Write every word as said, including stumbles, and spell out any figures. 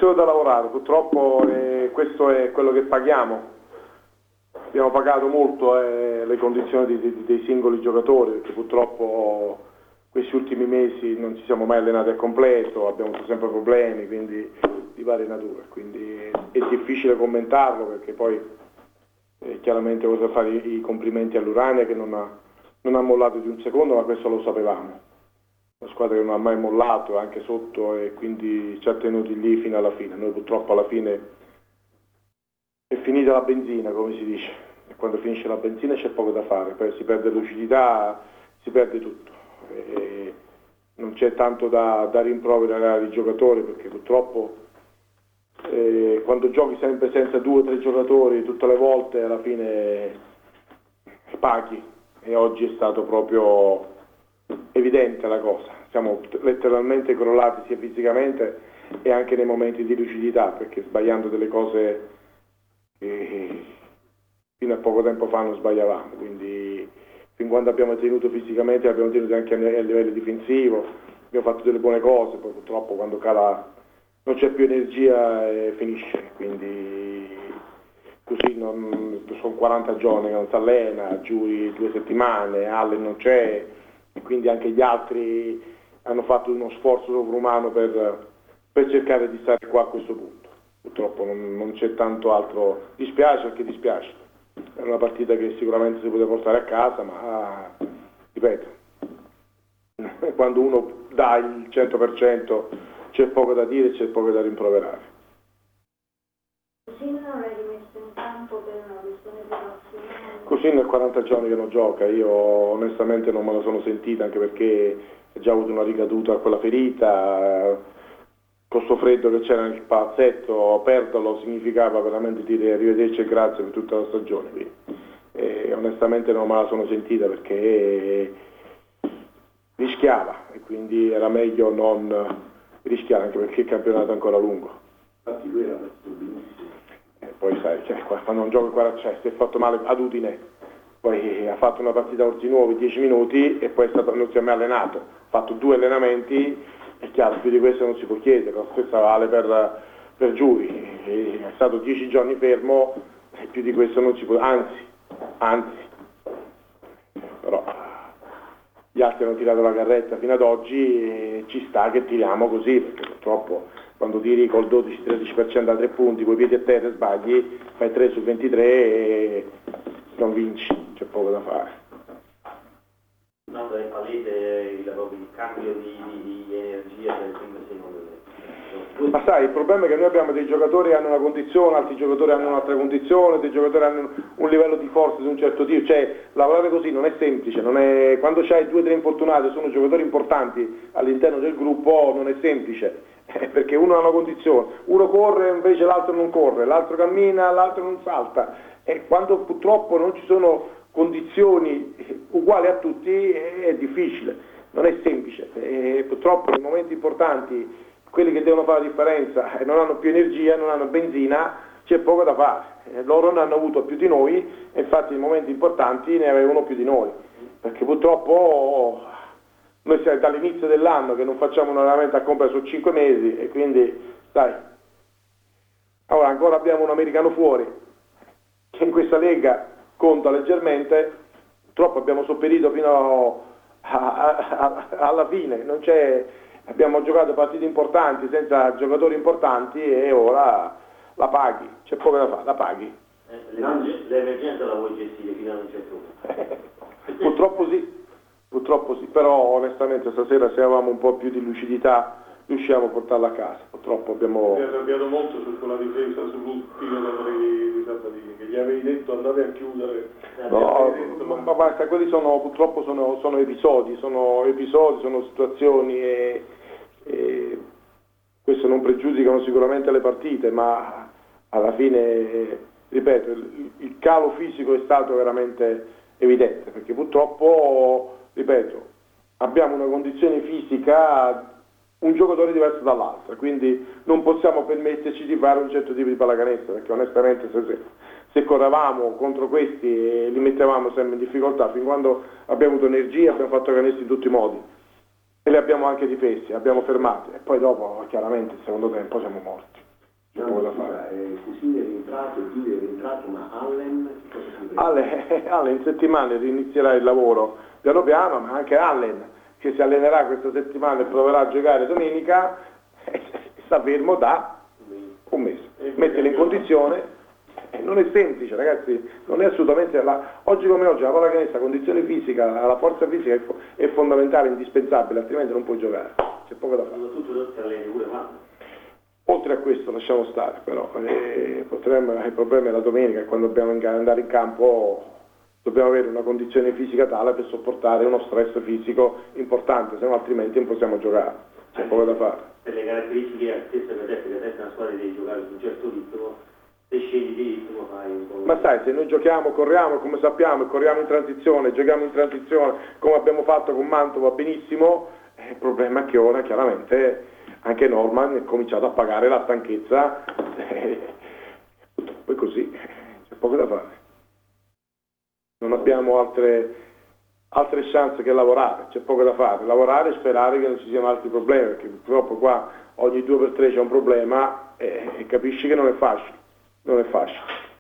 solo da lavorare, purtroppo eh, questo è quello che paghiamo. Abbiamo pagato molto eh, le condizioni di, di, dei singoli giocatori, perché purtroppo questi ultimi mesi non ci siamo mai allenati a completo, abbiamo avuto sempre problemi, quindi di varie nature, quindi è difficile commentarlo, perché poi eh, chiaramente voglio fare i, i complimenti all'Urania che non ha, non ha mollato di un secondo, ma questo lo sapevamo. Una squadra che non ha mai mollato anche sotto, e quindi ci ha tenuti lì fino alla fine. Noi purtroppo alla fine è finita la benzina, come si dice, e quando finisce la benzina c'è poco da fare, poi si perde lucidità, si perde tutto. E non c'è tanto da, da rimproverare ai giocatori, perché purtroppo eh, quando giochi sempre senza due o tre giocatori tutte le volte, alla fine paghi, e oggi è stato proprio evidente la cosa. Siamo letteralmente crollati sia fisicamente e anche nei momenti di lucidità, perché sbagliando delle cose che fino a poco tempo fa non sbagliavamo, quindi fin quando abbiamo tenuto fisicamente abbiamo tenuto anche a livello difensivo, abbiamo fatto delle buone cose, poi purtroppo quando cala non c'è più energia e finisce, quindi così non, sono quaranta giorni che non si allena, Giuri due settimane, Allen non c'è, e quindi anche gli altri hanno fatto uno sforzo sovrumano per, per cercare di stare qua a questo punto. Purtroppo non, non c'è tanto altro, dispiace perché dispiace, è una partita che sicuramente si poteva portare a casa, ma ripeto, quando uno dà il cento per cento c'è poco da dire, c'è poco da rimproverare. Così non l'hai rimesso in campo per una questione professionale? Così nel quaranta giorni che non gioca, io onestamente non me la sono sentita, anche perché ha già avuto una ricaduta a quella ferita, con sto freddo che c'era nel palazzetto, perderlo significava veramente dire arrivederci e grazie per tutta la stagione. Quindi, e onestamente non me la sono sentita, perché rischiava, e quindi era meglio non rischiare, anche perché il campionato è ancora lungo. Infatti lui era messo benissimo. E poi sai, cioè, quando non gioca quaranta, cioè, si è fatto male ad Udine, poi ha fatto una partita a Orzi Nuovi, dieci minuti, e poi è stato, non si è mai allenato, ha fatto due allenamenti. È chiaro, più di questo non si può chiedere, la stessa vale per, per Giuri, è stato dieci giorni fermo, e più di questo non si può, anzi, anzi, però gli altri hanno tirato la carretta fino ad oggi, e ci sta che tiriamo così, perché purtroppo quando tiri col dodici tredici per cento a tre punti, coi piedi a terra e sbagli, fai tre su ventitré e non vinci, c'è poco da fare. No, è palese il, il cambio di, di, di energia del primo secondo. Ma sai, il problema è che noi abbiamo dei giocatori che hanno una condizione, altri giocatori hanno un'altra condizione, dei giocatori hanno un livello di forza di un certo tipo, cioè lavorare così non è semplice, non è, quando c'hai due o tre infortunati, sono giocatori importanti all'interno del gruppo, non è semplice, eh, perché uno ha una condizione, uno corre invece l'altro non corre, l'altro cammina, l'altro non salta, e quando purtroppo non ci sono condizioni uguali a tutti è difficile, non è semplice, e purtroppo nei momenti importanti quelli che devono fare la differenza e non hanno più energia, non hanno benzina, c'è poco da fare, e loro ne hanno avuto più di noi, e infatti nei momenti importanti ne avevano più di noi, perché purtroppo noi siamo dall'inizio dell'anno che non facciamo un allenamento a compra su cinque mesi, e quindi sai, allora ancora abbiamo un americano fuori che in questa lega conta leggermente, purtroppo abbiamo sopperito fino a, a, a, alla fine, non c'è, abbiamo giocato partite importanti senza giocatori importanti, e ora la paghi, c'è poco da fare, la paghi. Eh, l'emergenza la vuoi gestire fino a un certo punto. Purtroppo sì, purtroppo sì, però onestamente stasera se avevamo un po' più di lucidità riusciamo a portarla a casa, purtroppo abbiamo... Mi ha arrabbiato molto su quella difesa sull'ultimo di Sabatini, che gli avevi detto andavi a chiudere. No, detto, ma, ma basta, quelli sono purtroppo sono, sono episodi, sono episodi, sono situazioni, e, e questo non pregiudicano sicuramente le partite, ma alla fine, ripeto, il, il calo fisico è stato veramente evidente, perché purtroppo, ripeto, abbiamo una condizione fisica, un giocatore diverso dall'altro, quindi non possiamo permetterci di fare un certo tipo di pallacanestro, perché onestamente se, se, se correvamo contro questi e li mettevamo sempre in difficoltà, fin quando abbiamo avuto energia abbiamo fatto canestri in tutti i modi, e li abbiamo anche difesi, abbiamo fermati, e poi dopo chiaramente il secondo tempo siamo morti. Ma Allen, che cosa si vede? Allen, Allen in settimana inizierà il lavoro piano piano, ma anche Allen che si allenerà questa settimana e proverà a giocare domenica, eh, sta fermo da un mese. Metterli in condizione, eh, non è semplice ragazzi, non è assolutamente, la, oggi come oggi la pallacanestro, la condizione fisica, la forza fisica è, fo- è fondamentale, indispensabile, altrimenti non puoi giocare, c'è poco da fare. Soprattutto se alleni pure mano. Oltre a questo lasciamo stare però, eh, potremmo, il problema è la domenica e quando dobbiamo andare in campo dobbiamo avere una condizione fisica tale per sopportare uno stress fisico importante, se no altrimenti non possiamo giocare, c'è Anche poco da fare. Per le caratteristiche stesse per te, perché adesso una squadra devi giocare su un certo ritmo, se scegli di ritmo fai un po'... Ma sai, se noi giochiamo, corriamo come sappiamo, corriamo in transizione, giochiamo in transizione come abbiamo fatto con Mantova benissimo, eh, il problema è che ora chiaramente anche Norman è cominciato a pagare la stanchezza, eh, purtroppo è così, c'è poco da fare. Non abbiamo altre, altre chance che lavorare, c'è poco da fare, lavorare e sperare che non ci siano altri problemi, perché purtroppo qua ogni due per tre c'è un problema e, e capisci che non è facile, non è facile.